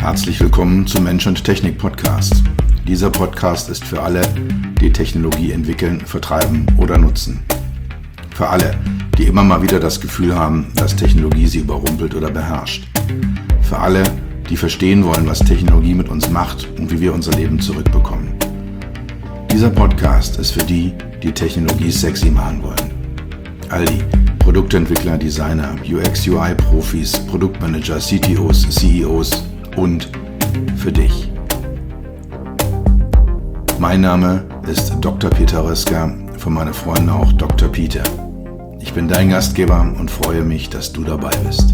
Herzlich willkommen zum Mensch und Technik Podcast. Dieser Podcast ist für alle, die Technologie entwickeln, vertreiben oder nutzen. Für alle, die immer mal wieder das Gefühl haben, dass Technologie sie überrumpelt oder beherrscht. Für alle, die verstehen wollen, was Technologie mit uns macht und wie wir unser Leben zurückbekommen. Dieser Podcast ist für die, die Technologie sexy machen wollen. All die Produktentwickler, Designer, UX-UI-Profis, Produktmanager, CTOs, CEOs und für dich. Mein Name ist Dr. Peter Röska, von meinen Freunden auch Dr. Peter. Ich bin dein Gastgeber und freue mich, dass du dabei bist.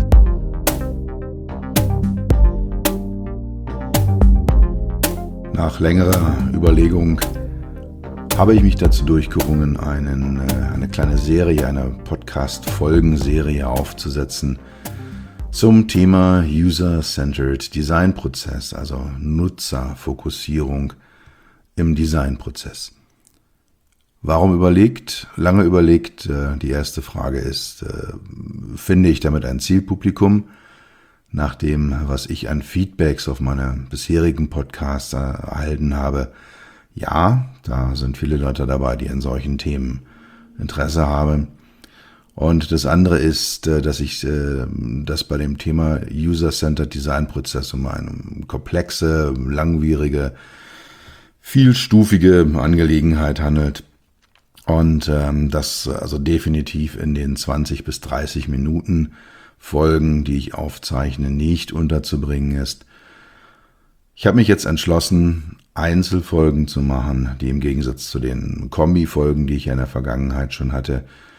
Nach längerer Überlegung habe ich mich dazu durchgerungen, eine kleine Serie, eine Podcast-Folgenserie aufzusetzen zum Thema User-Centered Design-Prozess, also Nutzerfokussierung im Designprozess. Warum überlegt? Lange überlegt. Die erste Frage ist, finde ich damit ein Zielpublikum? Nach dem, was ich an Feedbacks auf meine bisherigen Podcasts erhalten habe, ja, da sind viele Leute dabei, die an solchen Themen Interesse haben. Und das andere ist, dass bei dem Thema User-Centered Design-Prozess um eine komplexe, langwierige, vielstufige Angelegenheit handelt. Und das also definitiv in den 20 bis 30 Minuten Folgen, die ich aufzeichne, nicht unterzubringen ist. Ich habe mich jetzt entschlossen, Einzelfolgen zu machen, die im Gegensatz zu den Kombi-Folgen, die ich ja in der Vergangenheit schon hatte,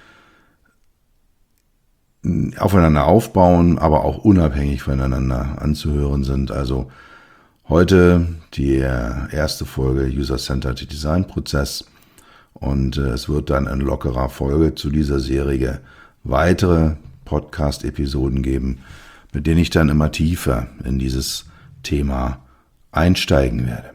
aufeinander aufbauen, aber auch unabhängig voneinander anzuhören sind. Also heute die erste Folge User-Centered Design-Prozess und es wird dann in lockerer Folge zu dieser Serie weitere Podcast-Episoden geben, mit denen ich dann immer tiefer in dieses Thema einsteigen werde.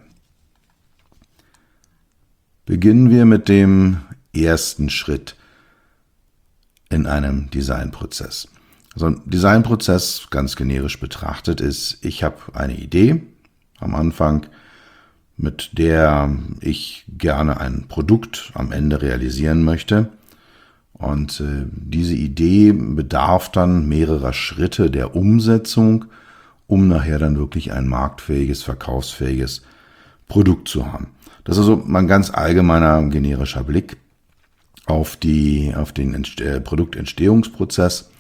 Beginnen wir mit dem ersten Schritt in einem Designprozess. Also ein Designprozess, ganz generisch betrachtet, ist, ich habe eine Idee am Anfang, mit der ich gerne ein Produkt am Ende realisieren möchte. Und diese Idee bedarf dann mehrerer Schritte der Umsetzung, um nachher dann wirklich ein marktfähiges, verkaufsfähiges Produkt zu haben. Das ist also mal ein ganz allgemeiner, generischer Blick auf den Produktentstehungsprozess.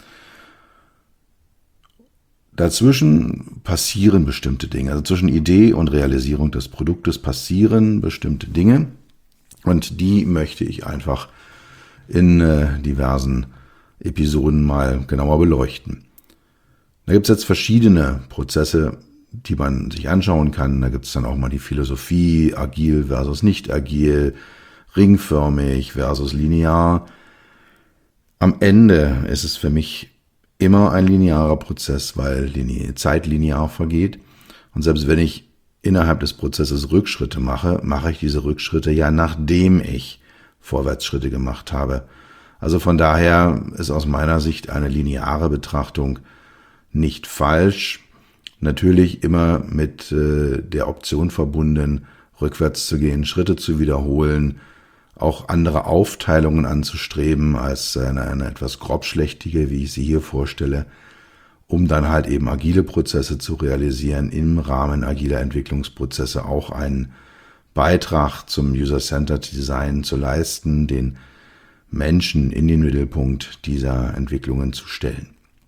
Dazwischen passieren bestimmte Dinge. Also zwischen Idee und Realisierung des Produktes passieren bestimmte Dinge. Und die möchte ich einfach in diversen Episoden mal genauer beleuchten. Da gibt es jetzt verschiedene Prozesse, die man sich anschauen kann. Da gibt es dann auch mal die Philosophie, agil versus nicht agil, ringförmig versus linear. Am Ende ist es für mich immer ein linearer Prozess, weil die Zeit linear vergeht. Und selbst wenn ich innerhalb des Prozesses Rückschritte mache, mache ich diese Rückschritte ja, nachdem ich Vorwärtsschritte gemacht habe. Also von daher ist aus meiner Sicht eine lineare Betrachtung nicht falsch. Natürlich immer mit der Option verbunden, rückwärts zu gehen, Schritte zu wiederholen, auch andere Aufteilungen anzustreben als eine etwas grobschlächtige, wie ich sie hier vorstelle, um dann halt eben agile Prozesse zu realisieren, im Rahmen agiler Entwicklungsprozesse auch einen Beitrag zum User-Centered Design zu leisten, den Menschen in den Mittelpunkt dieser Entwicklungen zu stellen.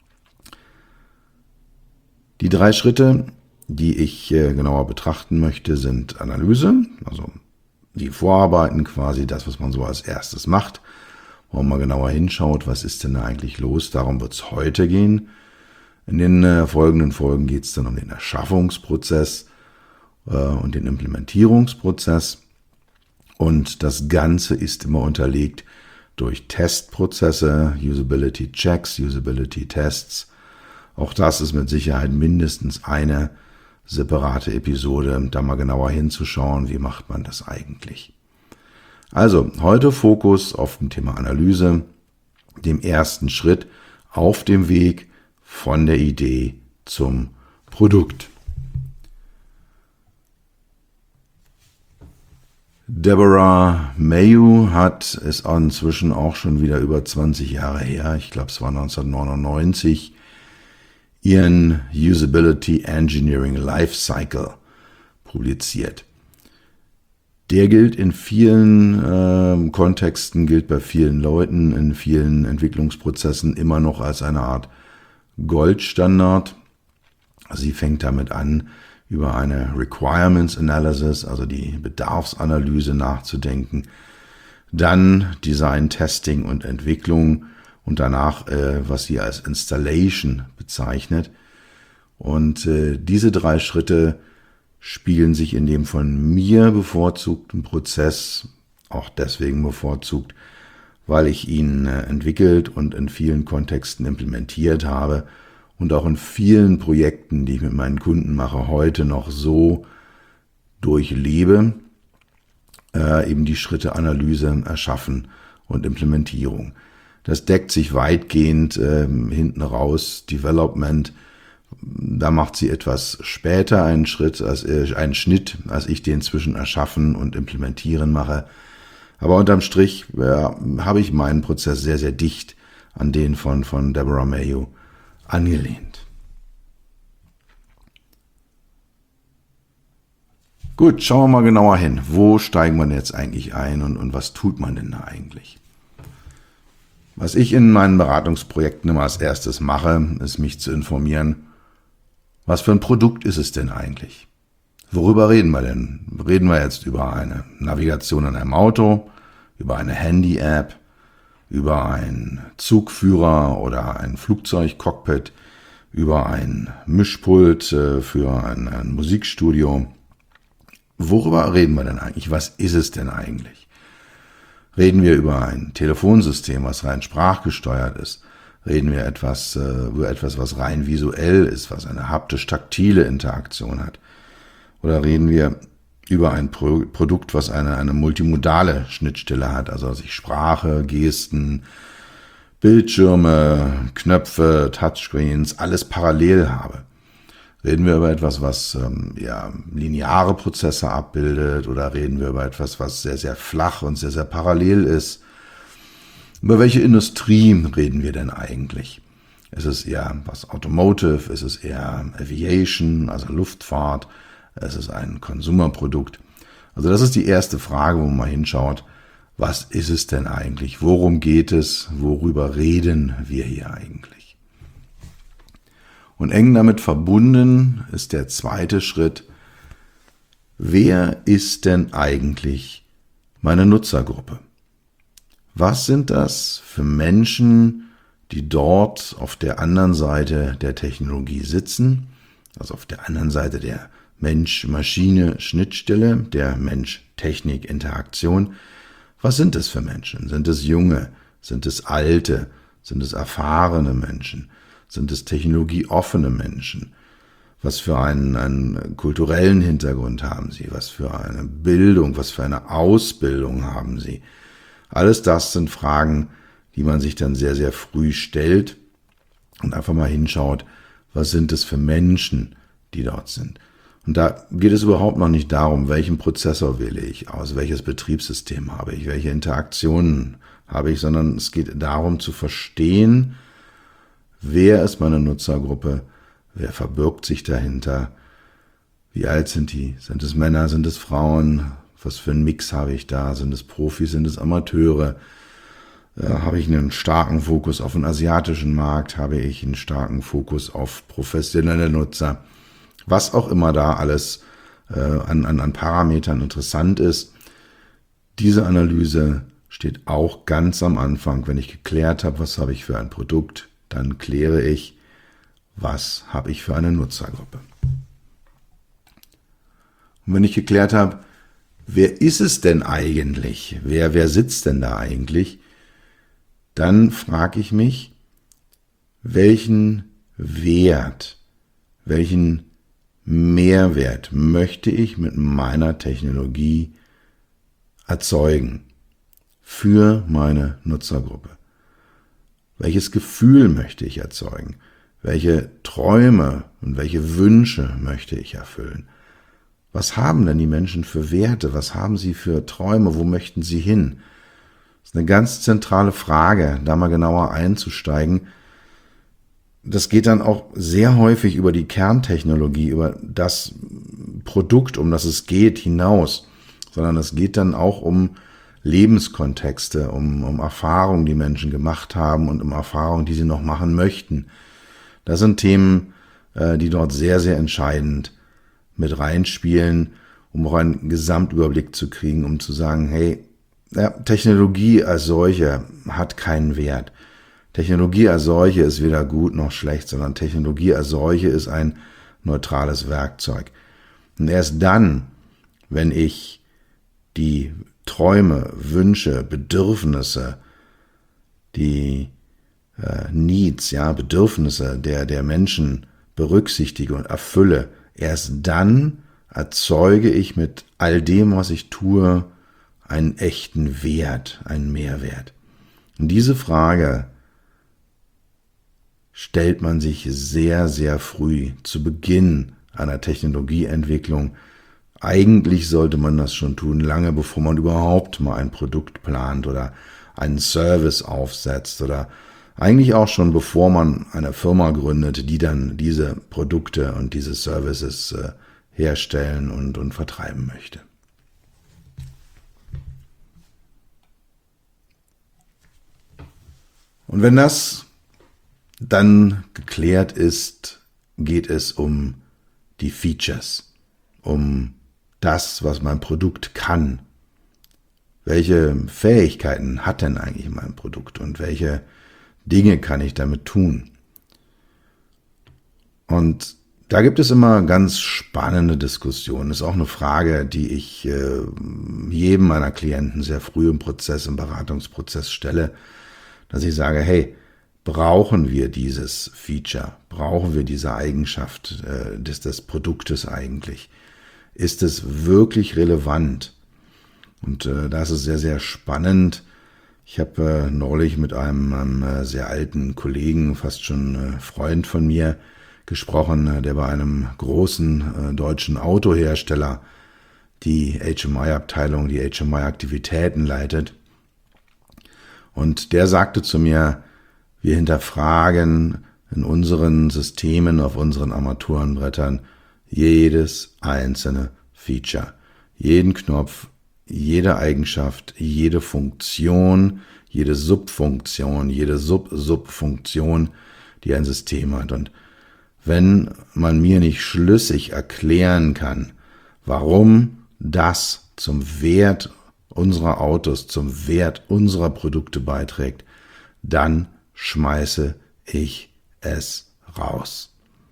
Die 3 Schritte, die ich genauer betrachten möchte, sind Analyse, also die Vorarbeiten quasi, das, was man so als erstes macht, wo man mal genauer hinschaut, was ist denn da eigentlich los, darum wird es heute gehen. In den folgenden Folgen geht es dann um den Erschaffungsprozess und den Implementierungsprozess und das Ganze ist immer unterlegt durch Testprozesse, Usability Checks, Usability Tests. Auch das ist mit Sicherheit mindestens eine separate Episode, da mal genauer hinzuschauen, wie macht man das eigentlich. Also heute Fokus auf dem Thema Analyse, dem ersten Schritt auf dem Weg von der Idee zum Produkt. Deborah Mayo ist inzwischen auch schon wieder über 20 Jahre her, ich glaube es war 1999, ihren Usability Engineering Lifecycle publiziert. Der gilt in vielen Kontexten, gilt bei vielen Leuten, in vielen Entwicklungsprozessen immer noch als eine Art Goldstandard. Sie fängt damit an, über eine Requirements Analysis, also die Bedarfsanalyse nachzudenken, dann Design, Testing und Entwicklung und danach, was sie als Installation bezeichnet. Und diese 3 Schritte spiegeln sich in dem von mir bevorzugten Prozess auch deswegen bevorzugt, weil ich ihn entwickelt und in vielen Kontexten implementiert habe und auch in vielen Projekten, die ich mit meinen Kunden mache, heute noch so durchlebe, eben die Schritte Analyse, Erschaffen und Implementierung. Das deckt sich weitgehend hinten raus, Development. Da macht sie etwas später einen Schnitt, als ich den zwischen Erschaffen und Implementieren mache. Aber unterm Strich habe ich meinen Prozess sehr, sehr dicht an den von Deborah Mayo angelehnt. Gut, schauen wir mal genauer hin. Wo steigen wir jetzt eigentlich ein und was tut man denn da eigentlich? Was ich in meinen Beratungsprojekten immer als erstes mache, ist mich zu informieren, was für ein Produkt ist es denn eigentlich? Worüber reden wir denn? Reden wir jetzt über eine Navigation in einem Auto, über eine Handy-App, über einen Zugführer oder ein Flugzeugcockpit, über ein Mischpult für ein Musikstudio? Worüber reden wir denn eigentlich? Was ist es denn eigentlich? Reden wir über ein Telefonsystem, was rein sprachgesteuert ist? Reden wir über etwas, was rein visuell ist, was eine haptisch-taktile Interaktion hat? Oder reden wir über ein Produkt, was eine multimodale Schnittstelle hat, also dass ich Sprache, Gesten, Bildschirme, Knöpfe, Touchscreens, alles parallel habe? Reden wir über etwas, was lineare Prozesse abbildet, oder reden wir über etwas, was sehr, sehr flach und sehr, sehr parallel ist? Über welche Industrie reden wir denn eigentlich? Ist es eher was Automotive? Ist es eher Aviation, also Luftfahrt? Ist es ein Konsumerprodukt? Also das ist die erste Frage, wo man mal hinschaut. Was ist es denn eigentlich? Worum geht es? Worüber reden wir hier eigentlich? Und eng damit verbunden ist der zweite Schritt. Wer ist denn eigentlich meine Nutzergruppe? Was sind das für Menschen, die dort auf der anderen Seite der Technologie sitzen, also auf der anderen Seite der Mensch-Maschine-Schnittstelle, der Mensch-Technik-Interaktion? Was sind es für Menschen? Sind es junge? Sind es alte? Sind es erfahrene Menschen? Sind es technologieoffene Menschen? Was für einen kulturellen Hintergrund haben sie? Was für eine Bildung, was für eine Ausbildung haben sie? Alles das sind Fragen, die man sich dann sehr, sehr früh stellt und einfach mal hinschaut, was sind es für Menschen, die dort sind. Und da geht es überhaupt noch nicht darum, welchen Prozessor wähle ich aus, welches Betriebssystem habe ich, welche Interaktionen habe ich, sondern es geht darum zu verstehen, wer ist meine Nutzergruppe, wer verbirgt sich dahinter, wie alt sind die, sind es Männer, sind es Frauen, was für einen Mix habe ich da, sind es Profis, sind es Amateure, habe ich einen starken Fokus auf den asiatischen Markt, habe ich einen starken Fokus auf professionelle Nutzer, was auch immer da alles an Parametern interessant ist. Diese Analyse steht auch ganz am Anfang. Wenn ich geklärt habe, was habe ich für ein Produkt, dann kläre ich, was habe ich für eine Nutzergruppe. Und wenn ich geklärt habe, wer ist es denn eigentlich, wer sitzt denn da eigentlich, dann frage ich mich, welchen Wert, welchen Mehrwert möchte ich mit meiner Technologie erzeugen für meine Nutzergruppe? Welches Gefühl möchte ich erzeugen? Welche Träume und welche Wünsche möchte ich erfüllen? Was haben denn die Menschen für Werte? Was haben sie für Träume? Wo möchten sie hin? Das ist eine ganz zentrale Frage, da mal genauer einzusteigen. Das geht dann auch sehr häufig über die Kerntechnologie, über das Produkt, um das es geht, hinaus, sondern es geht dann auch um Lebenskontexte, um Erfahrungen, die Menschen gemacht haben und um Erfahrungen, die sie noch machen möchten. Das sind Themen, die dort sehr, sehr entscheidend mit reinspielen, um auch einen Gesamtüberblick zu kriegen, um zu sagen, hey, ja, Technologie als solche hat keinen Wert. Technologie als solche ist weder gut noch schlecht, sondern Technologie als solche ist ein neutrales Werkzeug. Und erst dann, wenn ich die Träume, Wünsche, Bedürfnisse, die Needs, Bedürfnisse der Menschen berücksichtige und erfülle, erst dann erzeuge ich mit all dem, was ich tue, einen echten Wert, einen Mehrwert. Und diese Frage stellt man sich sehr, sehr früh zu Beginn einer Technologieentwicklung. Eigentlich sollte man das schon tun, lange bevor man überhaupt mal ein Produkt plant oder einen Service aufsetzt oder eigentlich auch schon bevor man eine Firma gründet, die dann diese Produkte und diese Services herstellen und vertreiben möchte. Und wenn das dann geklärt ist, geht es um die Features, um das, was mein Produkt kann. Welche Fähigkeiten hat denn eigentlich mein Produkt und welche Dinge kann ich damit tun? Und da gibt es immer ganz spannende Diskussionen. Das ist auch eine Frage, die ich jedem meiner Klienten sehr früh im Prozess, im Beratungsprozess stelle, dass ich sage, hey, brauchen wir dieses Feature? Brauchen wir diese Eigenschaft des Produktes eigentlich? Ist es wirklich relevant? Und da ist es sehr, sehr spannend. Ich habe neulich mit einem sehr alten Kollegen, fast schon Freund von mir, gesprochen, der bei einem großen deutschen Autohersteller die HMI-Abteilung, die HMI-Aktivitäten leitet. Und der sagte zu mir, wir hinterfragen in unseren Systemen, auf unseren Armaturenbrettern jedes einzelne Feature, jeden Knopf, jede Eigenschaft, jede Funktion, jede Subfunktion, jede Sub-Subfunktion, die ein System hat. Und wenn man mir nicht schlüssig erklären kann, warum das zum Wert unserer Autos, zum Wert unserer Produkte beiträgt, dann schmeiße ich es raus.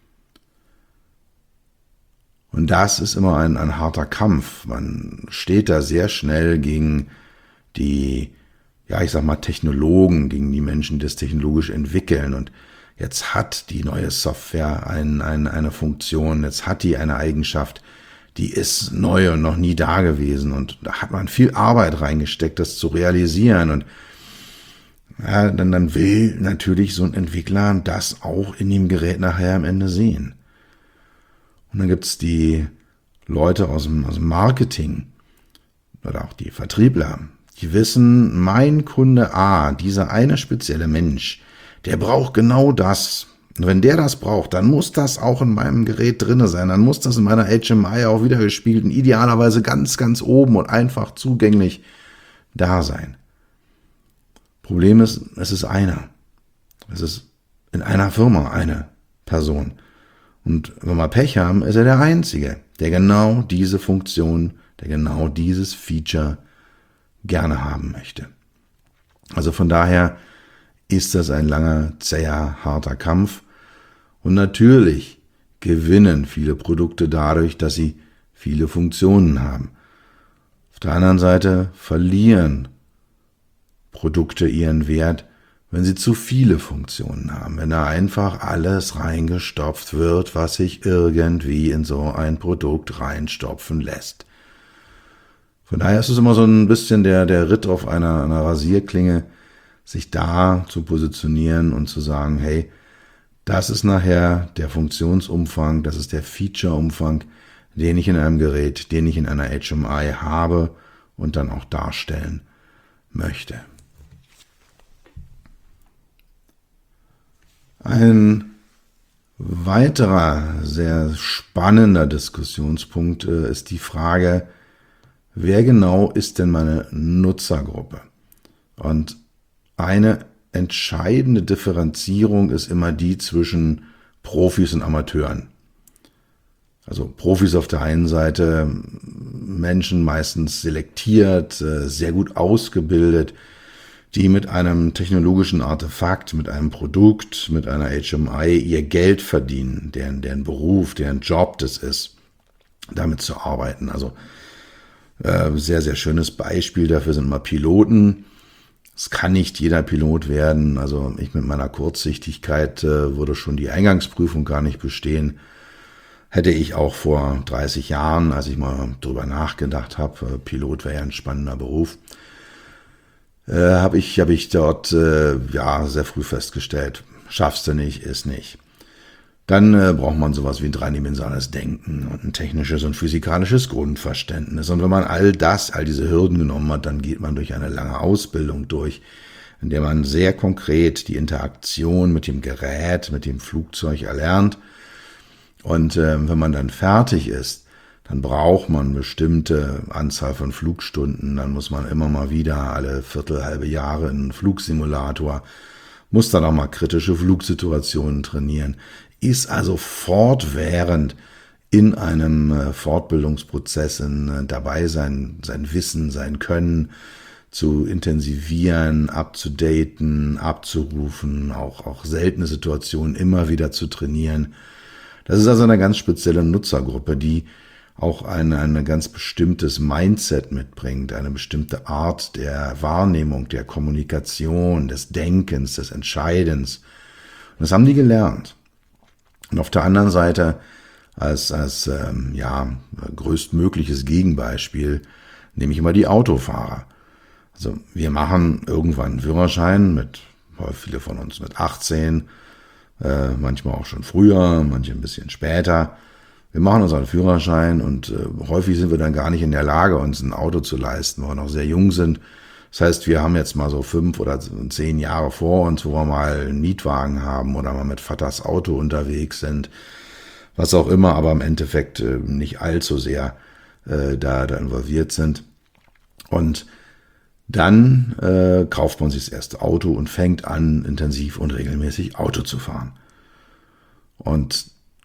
Und das ist immer ein harter Kampf. Man steht da sehr schnell gegen die, Technologen, gegen die Menschen, die das technologisch entwickeln. Und jetzt hat die neue Software eine Funktion, jetzt hat die eine Eigenschaft, die ist neu und noch nie da gewesen. Und da hat man viel Arbeit reingesteckt, das zu realisieren. Und dann will natürlich so ein Entwickler das auch in dem Gerät nachher am Ende sehen. Und dann gibt's die Leute aus dem Marketing oder auch die Vertriebler, die wissen, mein Kunde A, dieser eine spezielle Mensch, der braucht genau das. Und wenn der das braucht, dann muss das auch in meinem Gerät drinne sein, dann muss das in meiner HMI auch wiedergespielt und idealerweise ganz, ganz oben und einfach zugänglich da sein. Problem ist, es ist einer. Es ist in einer Firma eine Person. Und wenn wir Pech haben, ist er der Einzige, der genau diese Funktion, der genau dieses Feature gerne haben möchte. Also von daher ist das ein langer, zäher, harter Kampf. Und natürlich gewinnen viele Produkte dadurch, dass sie viele Funktionen haben. Auf der anderen Seite verlieren Produkte ihren Wert, wenn sie zu viele Funktionen haben, wenn da einfach alles reingestopft wird, was sich irgendwie in so ein Produkt reinstopfen lässt. Von daher ist es immer so ein bisschen der Ritt auf einer Rasierklinge, sich da zu positionieren und zu sagen, hey, das ist nachher der Funktionsumfang, das ist der Featureumfang, den ich in einem Gerät, den ich in einer HMI habe und dann auch darstellen möchte. Ein weiterer sehr spannender Diskussionspunkt ist die Frage, wer genau ist denn meine Nutzergruppe? Und eine entscheidende Differenzierung ist immer die zwischen Profis und Amateuren. Also Profis auf der einen Seite, Menschen meistens selektiert, sehr gut ausgebildet, die mit einem technologischen Artefakt, mit einem Produkt, mit einer HMI ihr Geld verdienen, deren Beruf, deren Job das ist, damit zu arbeiten. Also sehr, sehr schönes Beispiel dafür sind mal Piloten. Es kann nicht jeder Pilot werden. Also ich mit meiner Kurzsichtigkeit würde schon die Eingangsprüfung gar nicht bestehen. Hätte ich auch vor 30 Jahren, als ich mal drüber nachgedacht habe, Pilot wäre ja ein spannender Beruf, habe ich dort sehr früh festgestellt, schaffst du nicht, ist nicht. Dann braucht man sowas wie ein dreidimensionales Denken und ein technisches und physikalisches Grundverständnis. Und wenn man all diese Hürden genommen hat, dann geht man durch eine lange Ausbildung durch, in der man sehr konkret die Interaktion mit dem Gerät, mit dem Flugzeug erlernt. Und wenn man dann fertig ist, dann braucht man eine bestimmte Anzahl von Flugstunden. Dann muss man immer mal wieder alle halbe Jahre in einen Flugsimulator, muss dann auch mal kritische Flugsituationen trainieren, ist also fortwährend in einem Fortbildungsprozess dabei sein Wissen, sein Können zu intensivieren, abzudaten, abzurufen, auch seltene Situationen immer wieder zu trainieren. Das ist also eine ganz spezielle Nutzergruppe, die auch ein ganz bestimmtes Mindset mitbringt, eine bestimmte Art der Wahrnehmung, der Kommunikation, des Denkens, des Entscheidens. Und das haben die gelernt. Und auf der anderen Seite als größtmögliches Gegenbeispiel nehme ich immer die Autofahrer. Also wir machen irgendwann einen Führerschein viele von uns mit 18, manchmal auch schon früher, manche ein bisschen später. Wir machen unseren Führerschein und häufig sind wir dann gar nicht in der Lage, uns ein Auto zu leisten, weil wir noch sehr jung sind. Das heißt, wir haben jetzt mal so 5 oder 10 Jahre vor uns, wo wir mal einen Mietwagen haben oder mal mit Vaters Auto unterwegs sind, was auch immer, aber im Endeffekt nicht allzu sehr da involviert sind. Und dann kauft man sich das erste Auto und fängt an, intensiv und regelmäßig Auto zu fahren. Und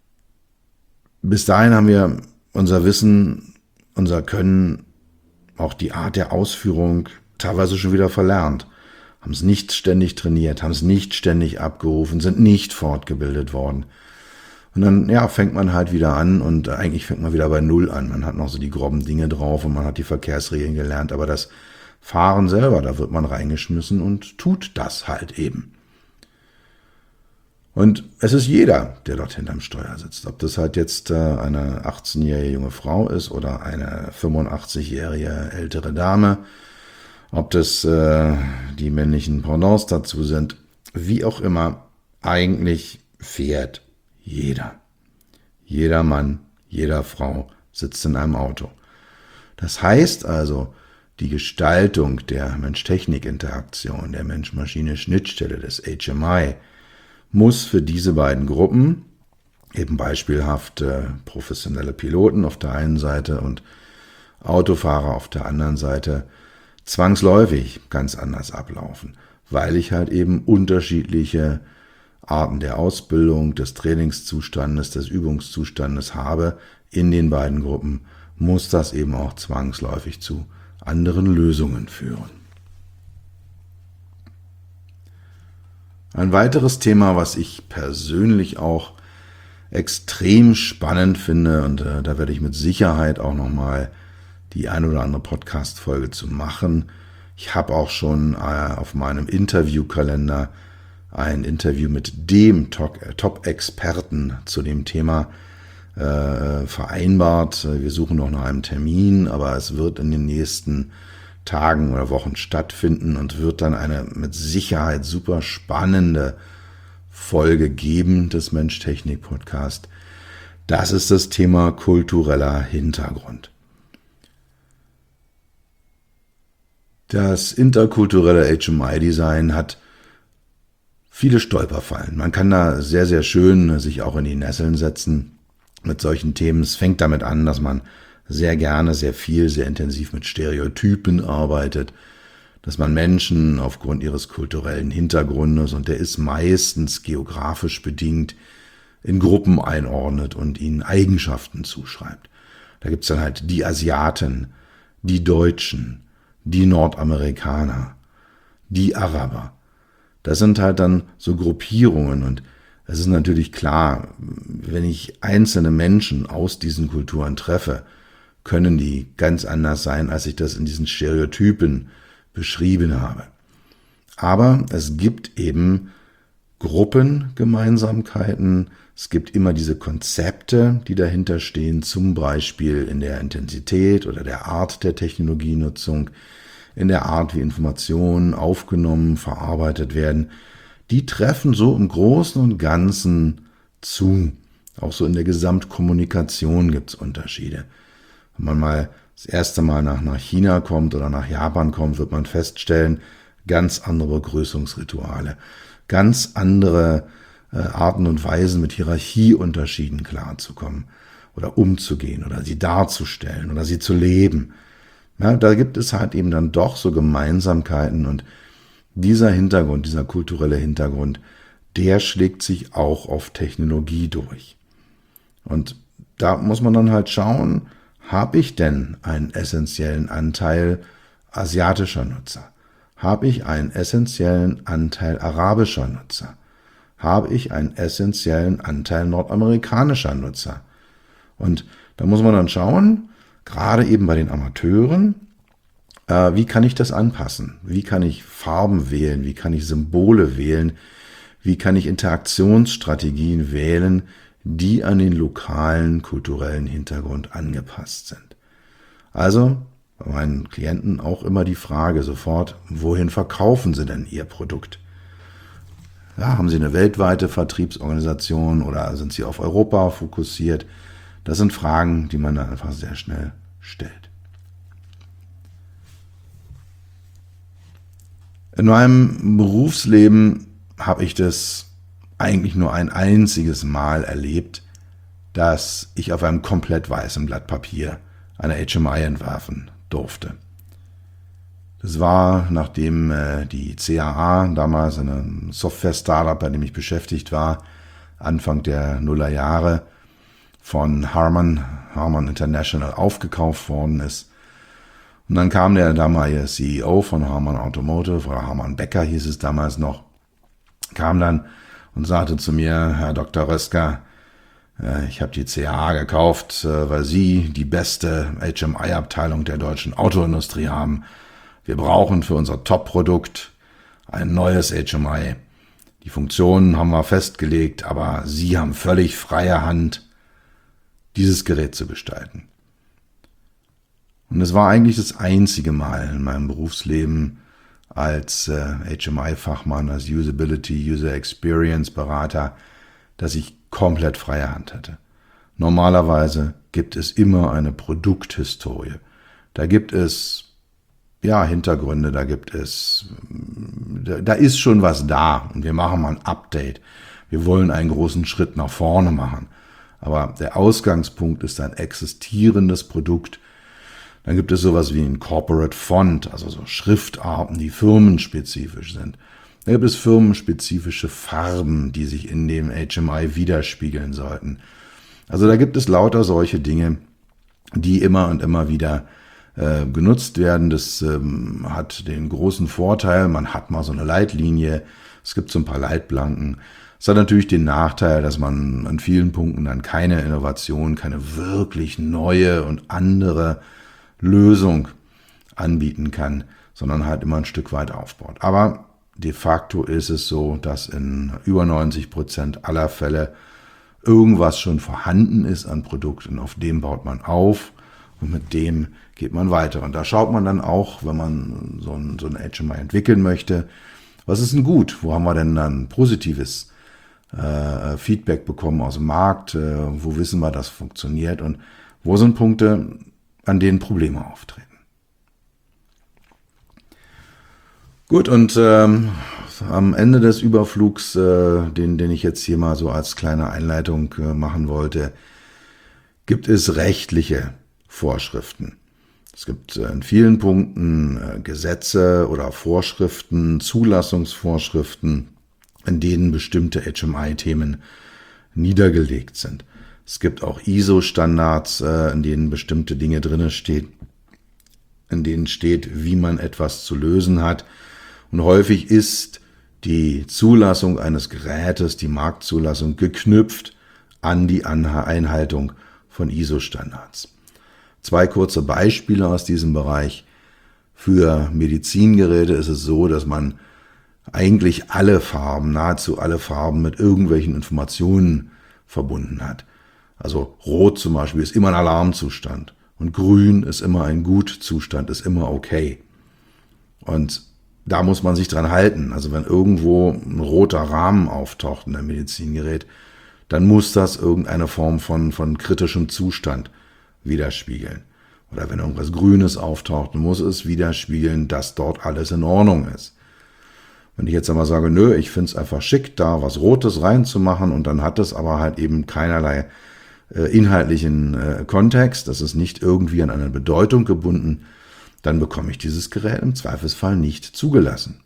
bis dahin haben wir unser Wissen, unser Können, auch die Art der Ausführung teilweise schon wieder verlernt, haben es nicht ständig trainiert, haben es nicht ständig abgerufen, sind nicht fortgebildet worden. Und dann fängt man halt wieder an und eigentlich fängt man wieder bei Null an. Man hat noch so die groben Dinge drauf und man hat die Verkehrsregeln gelernt, aber das Fahren selber, da wird man reingeschmissen und tut das halt eben. Und es ist jeder, der dort hinterm Steuer sitzt. Ob das halt jetzt eine 18-jährige junge Frau ist oder eine 85-jährige ältere Dame, ob das die männlichen Pendants dazu sind, wie auch immer, eigentlich fährt jeder. Jeder Mann, jeder Frau sitzt in einem Auto. Das heißt also, die Gestaltung der Mensch-Technik-Interaktion, der Mensch-Maschine-Schnittstelle des HMI, muss für diese beiden Gruppen, eben beispielhaft professionelle Piloten auf der einen Seite und Autofahrer auf der anderen Seite, zwangsläufig ganz anders ablaufen, weil ich halt eben unterschiedliche Arten der Ausbildung, des Trainingszustandes, des Übungszustandes habe. In den beiden Gruppen muss das eben auch zwangsläufig zu anderen Lösungen führen. Ein weiteres Thema, was ich persönlich auch extrem spannend finde, und da werde ich mit Sicherheit auch nochmal die ein oder andere Podcast-Folge zu machen. Ich habe auch schon auf meinem Interviewkalender ein Interview mit dem Top-Experten zu dem Thema vereinbart. Wir suchen noch nach einem Termin, aber es wird in den nächsten Tagen oder Wochen stattfinden und wird dann eine mit Sicherheit super spannende Folge geben des Mensch-Technik-Podcast. Das ist das Thema kultureller Hintergrund. Das interkulturelle HMI-Design hat viele Stolperfallen. Man kann da sehr, sehr schön sich auch in die Nesseln setzen mit solchen Themen. Es fängt damit an, dass man sehr gerne, sehr viel, sehr intensiv mit Stereotypen arbeitet, dass man Menschen aufgrund ihres kulturellen Hintergrundes, und der ist meistens geografisch bedingt, in Gruppen einordnet und ihnen Eigenschaften zuschreibt. Da gibt's dann halt die Asiaten, die Deutschen, die Nordamerikaner, die Araber. Das sind halt dann so Gruppierungen, und es ist natürlich klar, wenn ich einzelne Menschen aus diesen Kulturen treffe, können die ganz anders sein, als ich das in diesen Stereotypen beschrieben habe. Aber es gibt eben Gruppengemeinsamkeiten, es gibt immer diese Konzepte, die dahinter stehen, zum Beispiel in der Intensität oder der Art der Technologienutzung, in der Art, wie Informationen aufgenommen, verarbeitet werden. Die treffen so im Großen und Ganzen zu. Auch so in der Gesamtkommunikation gibt es Unterschiede. Wenn man mal das erste Mal nach China kommt oder nach Japan kommt, wird man feststellen, ganz andere Begrüßungsrituale, ganz andere Arten und Weisen, mit Hierarchieunterschieden klarzukommen oder umzugehen oder sie darzustellen oder sie zu leben. Ja, da gibt es halt eben dann doch so Gemeinsamkeiten, und dieser Hintergrund, dieser kulturelle Hintergrund, der schlägt sich auch auf Technologie durch. Und da muss man dann halt schauen, habe ich denn einen essentiellen Anteil asiatischer Nutzer? Habe ich einen essentiellen Anteil arabischer Nutzer? Habe ich einen essentiellen Anteil nordamerikanischer Nutzer? Und da muss man dann schauen, gerade eben bei den Amateuren, wie kann ich das anpassen? Wie kann ich Farben wählen? Wie kann ich Symbole wählen? Wie kann ich Interaktionsstrategien wählen, die an den lokalen kulturellen Hintergrund angepasst sind? Also bei meinen Klienten auch immer die Frage sofort, wohin verkaufen sie denn ihr Produkt? Ja, haben sie eine weltweite Vertriebsorganisation oder sind sie auf Europa fokussiert? Das sind Fragen, die man dann einfach sehr schnell stellt. In meinem Berufsleben habe ich das eigentlich nur ein einziges Mal erlebt, dass ich auf einem komplett weißen Blatt Papier eine HMI entwerfen durfte. Das war, nachdem die CAA, damals eine Software-Startup, bei dem ich beschäftigt war, Anfang der Nullerjahre von Harman International aufgekauft worden ist. Und dann kam der damalige CEO von Harman Automotive, oder Harman Becker hieß es damals noch, kam dann und sagte zu mir: Herr Dr. Röska, ich habe die CAA gekauft, weil Sie die beste HMI-Abteilung der deutschen Autoindustrie haben. Wir brauchen für unser Top-Produkt ein neues HMI. Die Funktionen haben wir festgelegt, aber Sie haben völlig freie Hand, dieses Gerät zu gestalten. Und es war eigentlich das einzige Mal in meinem Berufsleben als HMI-Fachmann, als Usability, User Experience Berater, dass ich komplett freie Hand hatte. Normalerweise gibt es immer eine Produkthistorie. Da gibt es Hintergründe, da ist schon was da, und wir machen mal ein Update. Wir wollen einen großen Schritt nach vorne machen. Aber der Ausgangspunkt ist ein existierendes Produkt. Dann gibt es sowas wie ein Corporate Font, also so Schriftarten, die firmenspezifisch sind. Da gibt es firmenspezifische Farben, die sich in dem HMI widerspiegeln sollten. Also da gibt es lauter solche Dinge, die immer und immer wieder genutzt werden. Das hat den großen Vorteil, man hat mal so eine Leitlinie, es gibt so ein paar Leitplanken. Es hat natürlich den Nachteil, dass man an vielen Punkten dann keine Innovation, keine wirklich neue und andere Lösung anbieten kann, sondern halt immer ein Stück weit aufbaut. Aber de facto ist es so, dass in über 90% aller Fälle irgendwas schon vorhanden ist an Produkten, auf dem baut man auf und mit dem geht man weiter. Und da schaut man dann auch, wenn man so ein HMI entwickeln möchte, was ist denn gut? Wo haben wir denn dann Positives Feedback bekommen aus dem Markt, wo wissen wir, das funktioniert und wo sind Punkte, an denen Probleme auftreten. Gut, und am Ende des Überflugs, den ich jetzt hier mal so als kleine Einleitung machen wollte, gibt es rechtliche Vorschriften. Es gibt in vielen Punkten Gesetze oder Vorschriften, Zulassungsvorschriften, in denen bestimmte HMI-Themen niedergelegt sind. Es gibt auch ISO-Standards, in denen bestimmte Dinge drin stehen, in denen steht, wie man etwas zu lösen hat. Und häufig ist die Zulassung eines Gerätes, die Marktzulassung, geknüpft an die Einhaltung von ISO-Standards. 2 kurze Beispiele aus diesem Bereich. Für Medizingeräte ist es so, dass man eigentlich alle Farben, nahezu alle Farben mit irgendwelchen Informationen verbunden hat. Also Rot zum Beispiel ist immer ein Alarmzustand und Grün ist immer ein Gutzustand, ist immer okay. Und da muss man sich dran halten. Also wenn irgendwo ein roter Rahmen auftaucht in einem Medizingerät, dann muss das irgendeine Form von kritischem Zustand widerspiegeln. Oder wenn irgendwas Grünes auftaucht, muss es widerspiegeln, dass dort alles in Ordnung ist. Wenn ich jetzt einmal sage, nö, ich finde es einfach schick, da was Rotes reinzumachen und dann hat es aber halt eben keinerlei inhaltlichen Kontext, das ist nicht irgendwie an eine Bedeutung gebunden, dann bekomme ich dieses Gerät im Zweifelsfall nicht zugelassen.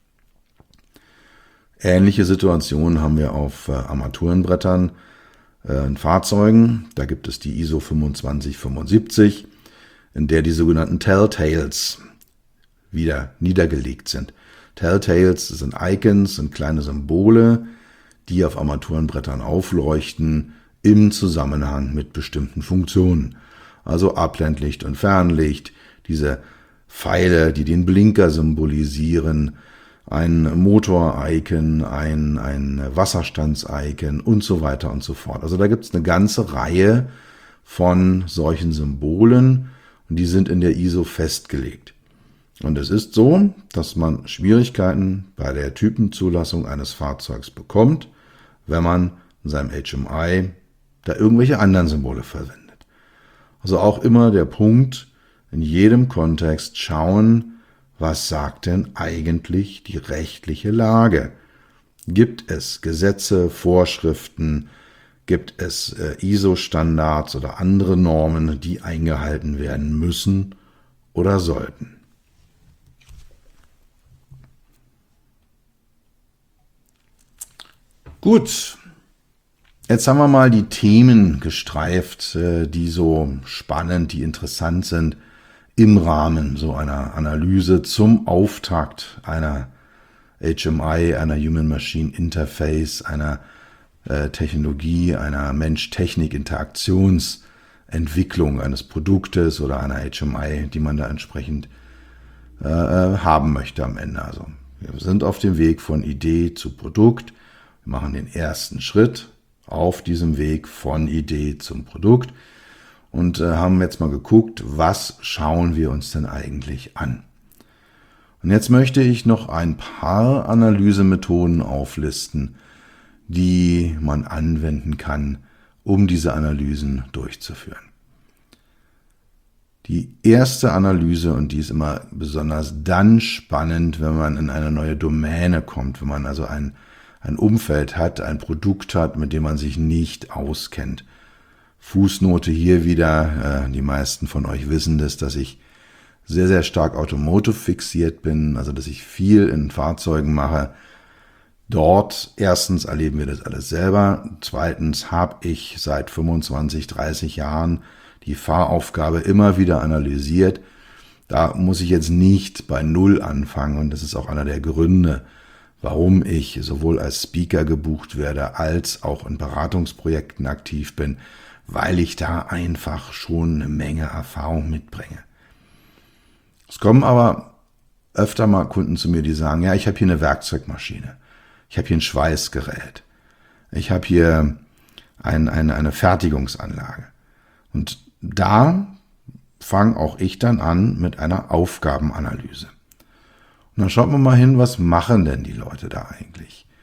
Ähnliche Situationen haben wir auf Armaturenbrettern in Fahrzeugen. Da gibt es die ISO 2575, in der die sogenannten Telltales wieder niedergelegt sind. Telltales sind Icons, sind kleine Symbole, die auf Armaturenbrettern aufleuchten im Zusammenhang mit bestimmten Funktionen. Also Abblendlicht und Fernlicht, diese Pfeile, die den Blinker symbolisieren, ein Motor-Icon, ein Wasserstands-Icon und so weiter und so fort. Also da gibt es eine ganze Reihe von solchen Symbolen und die sind in der ISO festgelegt. Und es ist so, dass man Schwierigkeiten bei der Typenzulassung eines Fahrzeugs bekommt, wenn man in seinem HMI da irgendwelche anderen Symbole verwendet. Also auch immer der Punkt, in jedem Kontext schauen, was sagt denn eigentlich die rechtliche Lage? Gibt es Gesetze, Vorschriften, gibt es ISO-Standards oder andere Normen, die eingehalten werden müssen oder sollten? Gut, jetzt haben wir mal die Themen gestreift, die so spannend, die interessant sind im Rahmen so einer Analyse zum Auftakt einer HMI, einer Human-Machine Interface, einer Technologie, einer Mensch-Technik-Interaktionsentwicklung eines Produktes oder einer HMI, die man da entsprechend haben möchte am Ende. Also wir sind auf dem Weg von Idee zu Produkt. Wir machen den ersten Schritt auf diesem Weg von Idee zum Produkt und haben jetzt mal geguckt, was schauen wir uns denn eigentlich an. Und jetzt möchte ich noch ein paar Analysemethoden auflisten, die man anwenden kann, um diese Analysen durchzuführen. Die erste Analyse, und die ist immer besonders dann spannend, wenn man in eine neue Domäne kommt, wenn man also ein Umfeld hat, ein Produkt hat, mit dem man sich nicht auskennt. Fußnote hier wieder, die meisten von euch wissen das, dass ich sehr, sehr stark Automotive fixiert bin, also dass ich viel in Fahrzeugen mache. Dort erstens erleben wir das alles selber, zweitens habe ich seit 25, 30 Jahren die Fahraufgabe immer wieder analysiert. Da muss ich jetzt nicht bei Null anfangen und das ist auch einer der Gründe, warum ich sowohl als Speaker gebucht werde, als auch in Beratungsprojekten aktiv bin, weil ich da einfach schon eine Menge Erfahrung mitbringe. Es kommen aber öfter mal Kunden zu mir, die sagen, ja, ich habe hier eine Werkzeugmaschine, ich habe hier ein Schweißgerät, ich habe hier eine Fertigungsanlage. Und da fange auch ich dann an mit einer Aufgabenanalyse. Und dann schaut man mal hin, was machen denn die Leute da eigentlich?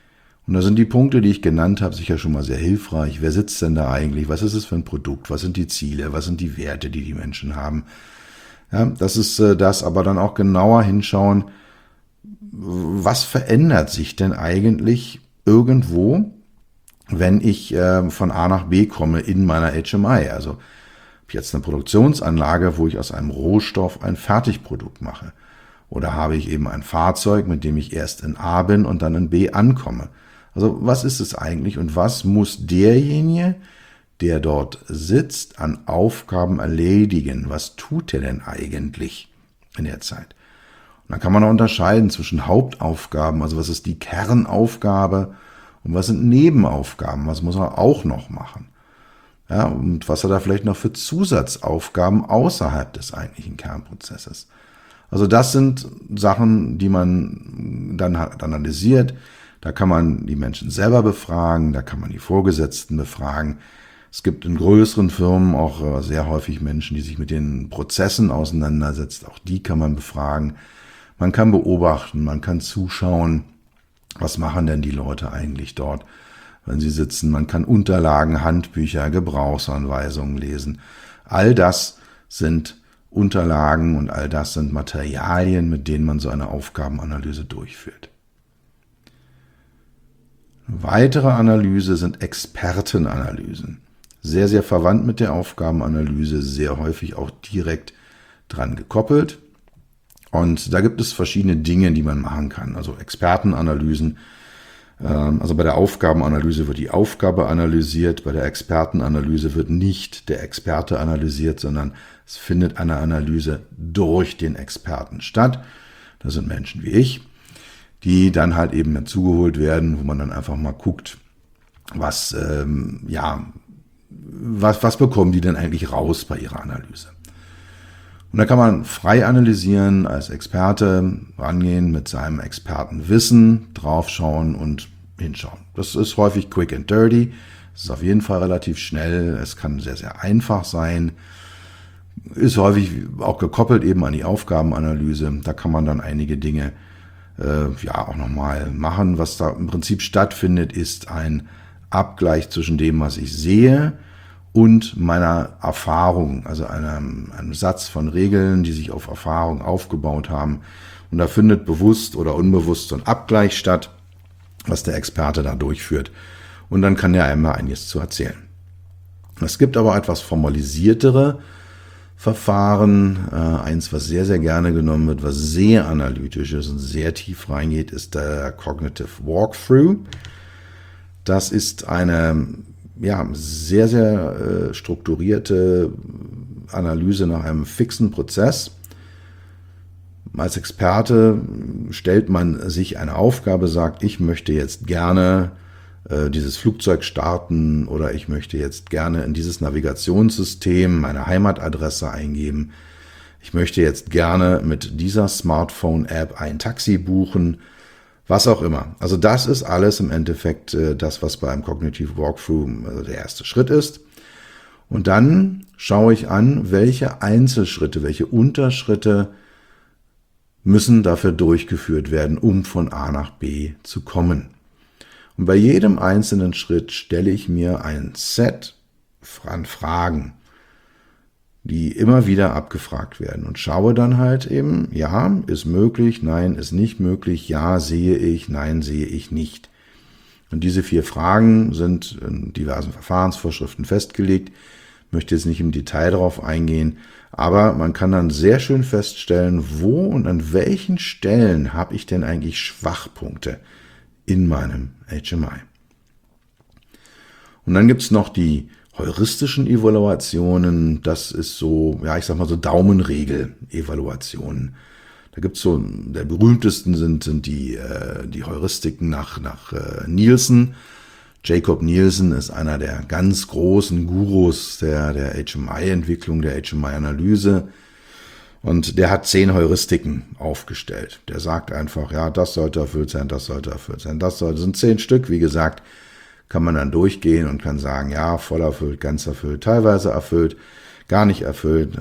Und da sind die Punkte, die ich genannt habe, sicher schon mal sehr hilfreich. Wer sitzt denn da eigentlich? Was ist es für ein Produkt? Was sind die Ziele? Was sind die Werte, die die Menschen haben? Ja, das ist das, aber dann auch genauer hinschauen, was verändert sich denn eigentlich irgendwo, wenn ich von A nach B komme in meiner HMI? Also habe ich jetzt eine Produktionsanlage, wo ich aus einem Rohstoff ein Fertigprodukt mache? Oder habe ich eben ein Fahrzeug, mit dem ich erst in A bin und dann in B ankomme? Also was ist es eigentlich und was muss derjenige, der dort sitzt, an Aufgaben erledigen? Was tut er denn eigentlich in der Zeit? Und dann kann man auch unterscheiden zwischen Hauptaufgaben, also was ist die Kernaufgabe und was sind Nebenaufgaben, was muss er auch noch machen? Ja, und was hat er vielleicht noch für Zusatzaufgaben außerhalb des eigentlichen Kernprozesses? Also das sind Sachen, die man dann halt analysiert. Da kann man die Menschen selber befragen, da kann man die Vorgesetzten befragen. Es gibt in größeren Firmen auch sehr häufig Menschen, die sich mit den Prozessen auseinandersetzen. Auch die kann man befragen. Man kann beobachten, man kann zuschauen, was machen denn die Leute eigentlich dort, wenn sie sitzen. Man kann Unterlagen, Handbücher, Gebrauchsanweisungen lesen. All das sind Unterlagen und all das sind Materialien, mit denen man so eine Aufgabenanalyse durchführt. Eine weitere Analyse sind Expertenanalysen. Sehr, sehr verwandt mit der Aufgabenanalyse, sehr häufig auch direkt dran gekoppelt. Und da gibt es verschiedene Dinge, die man machen kann. Also Expertenanalysen. Also bei der Aufgabenanalyse wird die Aufgabe analysiert, bei der Expertenanalyse wird nicht der Experte analysiert, sondern es findet eine Analyse durch den Experten statt. Das sind Menschen wie ich, die dann halt eben dazugeholt werden, wo man dann einfach mal guckt, was bekommen die denn eigentlich raus bei ihrer Analyse. Und da kann man frei analysieren, als Experte rangehen, mit seinem Expertenwissen draufschauen und hinschauen. Das ist häufig quick and dirty. Es ist auf jeden Fall relativ schnell. Es kann sehr, sehr einfach sein. Ist häufig auch gekoppelt eben an die Aufgabenanalyse. Da kann man dann einige Dinge auch nochmal machen. Was da im Prinzip stattfindet, ist ein Abgleich zwischen dem, was ich sehe, und meiner Erfahrung, also einem Satz von Regeln, die sich auf Erfahrung aufgebaut haben. Und da findet bewusst oder unbewusst so ein Abgleich statt, was der Experte da durchführt. Und dann kann er einmal einiges zu erzählen. Es gibt aber etwas formalisiertere Verfahren. Eins, was sehr, sehr gerne genommen wird, was sehr analytisch ist und sehr tief reingeht, ist der Cognitive Walkthrough. Das ist eine sehr, sehr strukturierte Analyse nach einem fixen Prozess. Als Experte stellt man sich eine Aufgabe, sagt, ich möchte jetzt gerne dieses Flugzeug starten oder ich möchte jetzt gerne in dieses Navigationssystem meine Heimatadresse eingeben. Ich möchte jetzt gerne mit dieser Smartphone-App ein Taxi buchen. Was auch immer. Also das ist alles im Endeffekt das, was beim Cognitive Walkthrough der erste Schritt ist. Und dann schaue ich an, welche Einzelschritte, welche Unterschritte müssen dafür durchgeführt werden, um von A nach B zu kommen. Und bei jedem einzelnen Schritt stelle ich mir ein Set an Fragen, die immer wieder abgefragt werden und schaue dann halt eben, ja, ist möglich, nein, ist nicht möglich, ja, sehe ich, nein, sehe ich nicht. Und diese 4 Fragen sind in diversen Verfahrensvorschriften festgelegt. Ich möchte jetzt nicht im Detail darauf eingehen, aber man kann dann sehr schön feststellen, wo und an welchen Stellen habe ich denn eigentlich Schwachpunkte in meinem HMI. Und dann gibt es noch die heuristischen Evaluationen, das ist so, so Daumenregel-Evaluationen. Da gibt's so, der berühmtesten sind die Heuristiken nach Nielsen. Jakob Nielsen ist einer der ganz großen Gurus der HMI-Entwicklung, der HMI-Analyse. Und der hat 10 Heuristiken aufgestellt. Der sagt einfach, ja, das sollte erfüllt sein, das sollte erfüllt sein, das sind 10 Stück, wie gesagt. Kann man dann durchgehen und kann sagen, ja, voll erfüllt, ganz erfüllt, teilweise erfüllt, gar nicht erfüllt,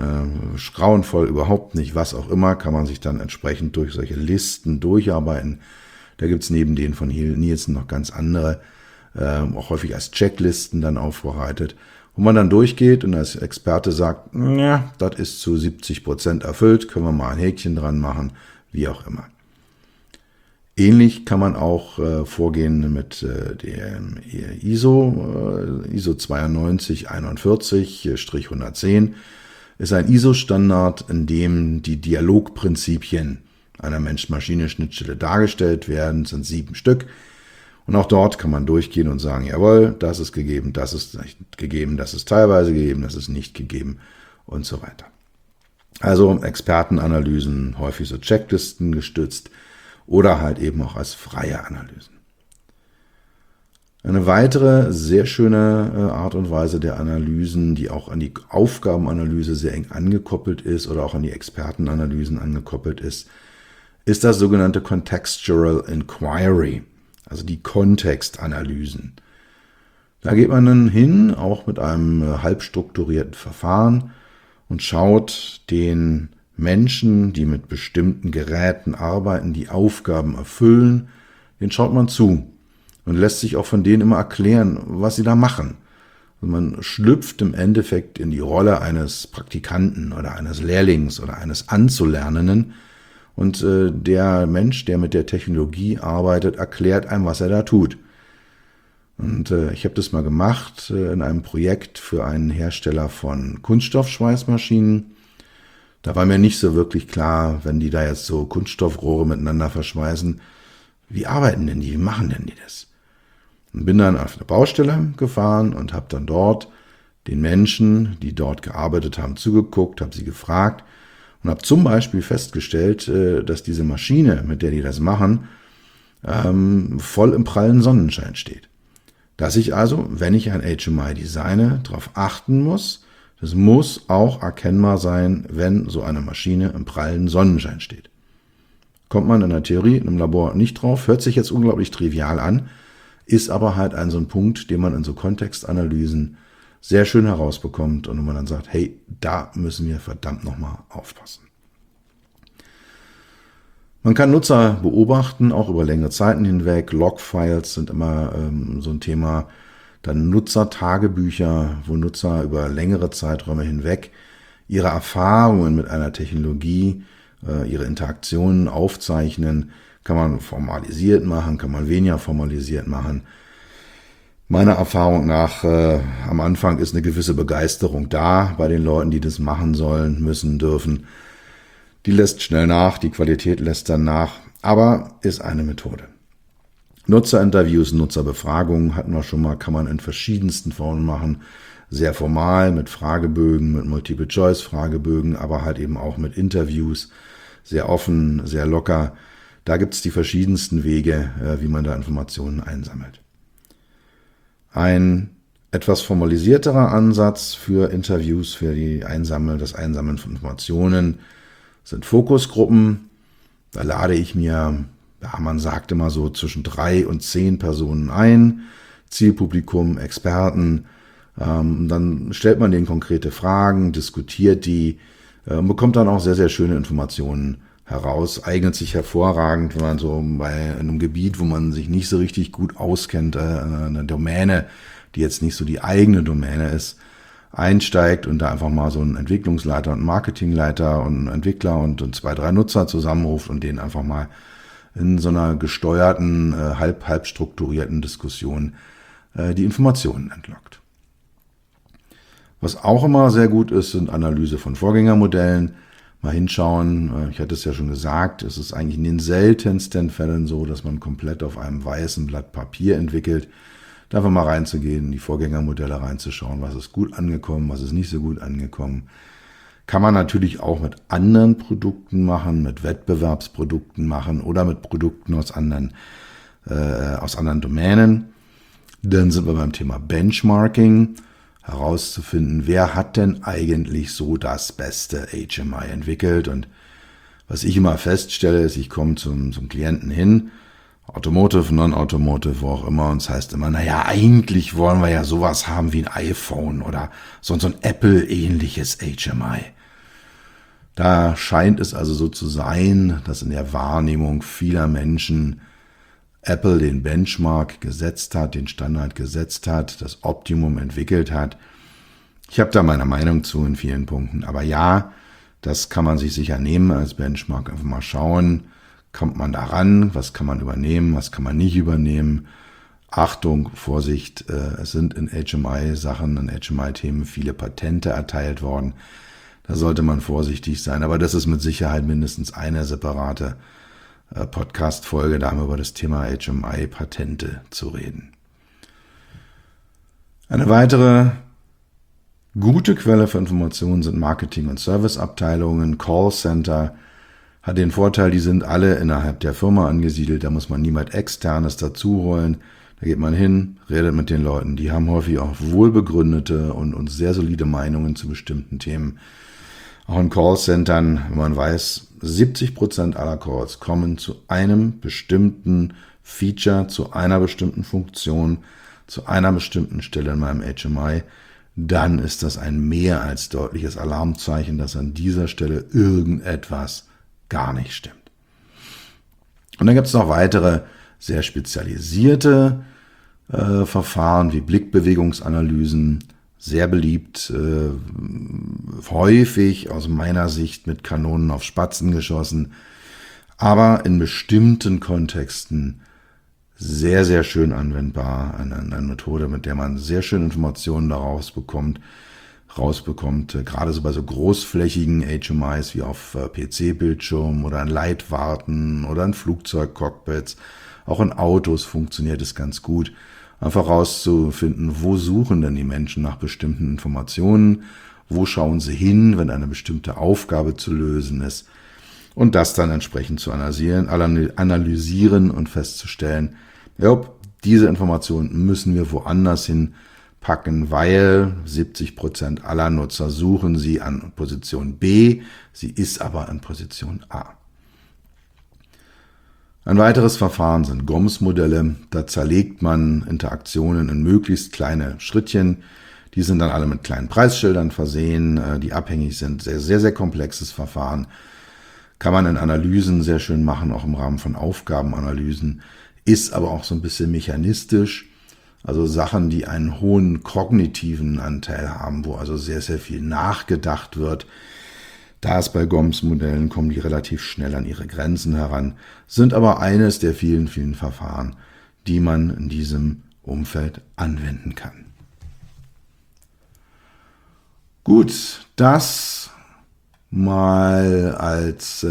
grauenvoll, überhaupt nicht, was auch immer, kann man sich dann entsprechend durch solche Listen durcharbeiten. Da gibt es neben denen von Nielsen noch ganz andere, auch häufig als Checklisten dann aufbereitet, wo man dann durchgeht und als Experte sagt, ja, das ist zu 70% erfüllt, können wir mal ein Häkchen dran machen, wie auch immer. Ähnlich kann man auch vorgehen mit dem ISO 9241-110, ist ein ISO-Standard, in dem die Dialogprinzipien einer Mensch-Maschine-Schnittstelle dargestellt werden, das sind 7 Stück. Und auch dort kann man durchgehen und sagen, jawohl, das ist gegeben, das ist nicht gegeben, das ist teilweise gegeben, das ist nicht gegeben und so weiter. Also Expertenanalysen, häufig so Checklisten gestützt oder halt eben auch als freie Analysen. Eine weitere sehr schöne Art und Weise der Analysen, die auch an die Aufgabenanalyse sehr eng angekoppelt ist oder auch an die Expertenanalysen angekoppelt ist das sogenannte Contextual Inquiry, also die Kontextanalysen. Da geht man dann hin, auch mit einem halb strukturierten Verfahren und schaut den Menschen, die mit bestimmten Geräten arbeiten, die Aufgaben erfüllen, den schaut man zu und lässt sich auch von denen immer erklären, was sie da machen. Und man schlüpft im Endeffekt in die Rolle eines Praktikanten oder eines Lehrlings oder eines Anzulernenden und der Mensch, der mit der Technologie arbeitet, erklärt einem, was er da tut. Und ich habe das mal gemacht in einem Projekt für einen Hersteller von Kunststoffschweißmaschinen. Da war mir nicht so wirklich klar, wenn die da jetzt so Kunststoffrohre miteinander verschweißen, wie arbeiten denn die, wie machen denn die das? Und bin dann auf eine Baustelle gefahren und habe dann dort den Menschen, die dort gearbeitet haben, zugeguckt, habe sie gefragt und habe zum Beispiel festgestellt, dass diese Maschine, mit der die das machen, voll im prallen Sonnenschein steht. Dass ich also, wenn ich ein HMI designe, darauf achten muss, das muss auch erkennbar sein, wenn so eine Maschine im prallen Sonnenschein steht. Kommt man in der Theorie, in einem Labor nicht drauf, hört sich jetzt unglaublich trivial an, ist aber halt so ein Punkt, den man in so Kontextanalysen sehr schön herausbekommt und wo man dann sagt, hey, da müssen wir verdammt nochmal aufpassen. Man kann Nutzer beobachten, auch über längere Zeiten hinweg. Logfiles sind immer so ein Thema. Dann Nutzertagebücher, wo Nutzer über längere Zeiträume hinweg ihre Erfahrungen mit einer Technologie, ihre Interaktionen aufzeichnen. Kann man formalisiert machen, kann man weniger formalisiert machen. Meiner Erfahrung nach, am Anfang ist eine gewisse Begeisterung da bei den Leuten, die das machen sollen, müssen, dürfen. Die lässt schnell nach, die Qualität lässt dann nach, aber ist eine Methode. Nutzerinterviews, Nutzerbefragungen hatten wir schon mal, kann man in verschiedensten Formen machen. Sehr formal, mit Fragebögen, mit Multiple-Choice-Fragebögen, aber halt eben auch mit Interviews. Sehr offen, sehr locker. Da gibt es die verschiedensten Wege, wie man da Informationen einsammelt. Ein etwas formalisierterer Ansatz für Interviews, für das Einsammeln von Informationen sind Fokusgruppen. Da lade ich mir, man sagt immer so, zwischen 3 und 10 Personen ein, Zielpublikum, Experten. Dann stellt man denen konkrete Fragen, diskutiert die, bekommt dann auch sehr, sehr schöne Informationen heraus. Eignet sich hervorragend, wenn man so bei einem Gebiet, wo man sich nicht so richtig gut auskennt, eine Domäne, die jetzt nicht so die eigene Domäne ist, einsteigt und da einfach mal so einen Entwicklungsleiter und einen Marketingleiter und einen Entwickler und 2, 3 Nutzer zusammenruft und denen einfach mal in so einer gesteuerten, halb strukturierten Diskussion die Informationen entlockt. Was auch immer sehr gut ist, sind Analyse von Vorgängermodellen. Mal hinschauen, ich hatte es ja schon gesagt, es ist eigentlich in den seltensten Fällen so, dass man komplett auf einem weißen Blatt Papier entwickelt. Da einfach mal reinzugehen, in die Vorgängermodelle reinzuschauen, was ist gut angekommen, was ist nicht so gut angekommen. Kann man natürlich auch mit anderen Produkten machen, mit Wettbewerbsprodukten machen oder mit Produkten aus anderen Domänen. Dann sind wir beim Thema Benchmarking, herauszufinden, wer hat denn eigentlich so das beste HMI entwickelt. Und was ich immer feststelle, ist, ich komme zum Klienten hin, Automotive, Non-Automotive, wo auch immer, und es heißt immer, naja, eigentlich wollen wir ja sowas haben wie ein iPhone oder so ein Apple-ähnliches HMI. Da scheint es also so zu sein, dass in der Wahrnehmung vieler Menschen Apple den Benchmark gesetzt hat, den Standard gesetzt hat, das Optimum entwickelt hat. Ich habe da meine Meinung zu in vielen Punkten, aber ja, das kann man sich sicher nehmen als Benchmark. Einfach mal schauen, kommt man da ran, was kann man übernehmen, was kann man nicht übernehmen. Achtung, Vorsicht, es sind in HMI-Sachen, in HMI-Themen viele Patente erteilt worden. Da sollte man vorsichtig sein, aber das ist mit Sicherheit mindestens eine separate Podcast-Folge, da über das Thema HMI-Patente zu reden. Eine weitere gute Quelle für Informationen sind Marketing- und Serviceabteilungen, Callcenter. Hat den Vorteil, die sind alle innerhalb der Firma angesiedelt, da muss man niemand Externes dazu holen. Da geht man hin, redet mit den Leuten, die haben häufig auch wohlbegründete und sehr solide Meinungen zu bestimmten Themen. Auch in Callcentern, wenn man weiß, 70% aller Calls kommen zu einem bestimmten Feature, zu einer bestimmten Funktion, zu einer bestimmten Stelle in meinem HMI, dann ist das ein mehr als deutliches Alarmzeichen, dass an dieser Stelle irgendetwas gar nicht stimmt. Und dann gibt es noch weitere sehr spezialisierte Verfahren wie Blickbewegungsanalysen, sehr beliebt, häufig aus meiner Sicht mit Kanonen auf Spatzen geschossen, aber in bestimmten Kontexten sehr, sehr schön anwendbar. Eine Methode, mit der man sehr schön Informationen daraus rausbekommt, gerade so bei so großflächigen HMIs wie auf PC-Bildschirmen oder in Leitwarten oder in Flugzeugcockpits. Auch in Autos funktioniert es ganz gut, einfach rauszufinden, wo suchen denn die Menschen nach bestimmten Informationen, wo schauen sie hin, wenn eine bestimmte Aufgabe zu lösen ist und das dann entsprechend zu analysieren und festzustellen, diese Informationen müssen wir woanders hinpacken, weil 70% aller Nutzer suchen sie an Position B, sie ist aber an Position A. Ein weiteres Verfahren sind GOMS-Modelle. Da zerlegt man Interaktionen in möglichst kleine Schrittchen. Die sind dann alle mit kleinen Preisschildern versehen, die abhängig sind. Sehr, sehr, sehr komplexes Verfahren. Kann man in Analysen sehr schön machen, auch im Rahmen von Aufgabenanalysen. Ist aber auch so ein bisschen mechanistisch. Also Sachen, die einen hohen kognitiven Anteil haben, wo also sehr, sehr viel nachgedacht wird. Da es bei GOMS-Modellen kommen die relativ schnell an ihre Grenzen heran, sind aber eines der vielen, vielen Verfahren, die man in diesem Umfeld anwenden kann. Gut, das mal als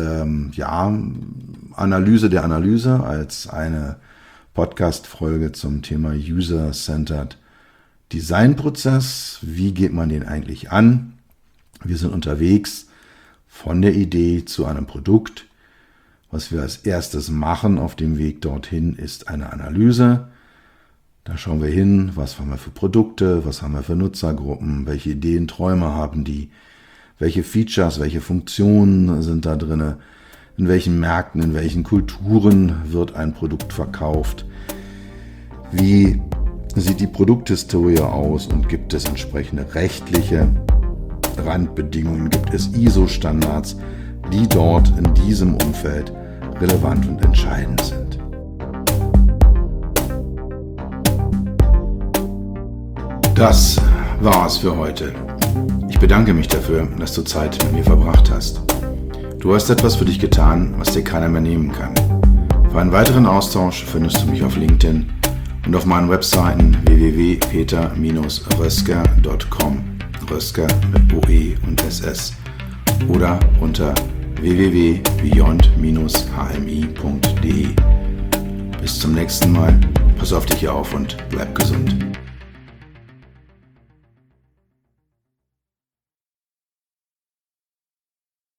Analyse der Analyse, als eine Podcast-Folge zum Thema User-Centered Design-Prozess. Wie geht man den eigentlich an? Wir sind unterwegs von der Idee zu einem Produkt. Was wir als erstes machen auf dem Weg dorthin, ist eine Analyse. Da schauen wir hin, was haben wir für Produkte, was haben wir für Nutzergruppen, welche Ideen, Träume haben die, welche Features, welche Funktionen sind da drin, in welchen Märkten, in welchen Kulturen wird ein Produkt verkauft, wie sieht die Produkthistorie aus und gibt es entsprechende rechtliche Randbedingungen, gibt es ISO-Standards, die dort in diesem Umfeld relevant und entscheidend sind. Das war's für heute. Ich bedanke mich dafür, dass du Zeit mit mir verbracht hast. Du hast etwas für dich getan, was dir keiner mehr nehmen kann. Für einen weiteren Austausch findest du mich auf LinkedIn und auf meinen Webseiten www.peter-rösker.com, Rösker mit OE und SS, oder unter www.beyond-hmi.de. Bis zum nächsten Mal, pass auf dich auf und bleib gesund.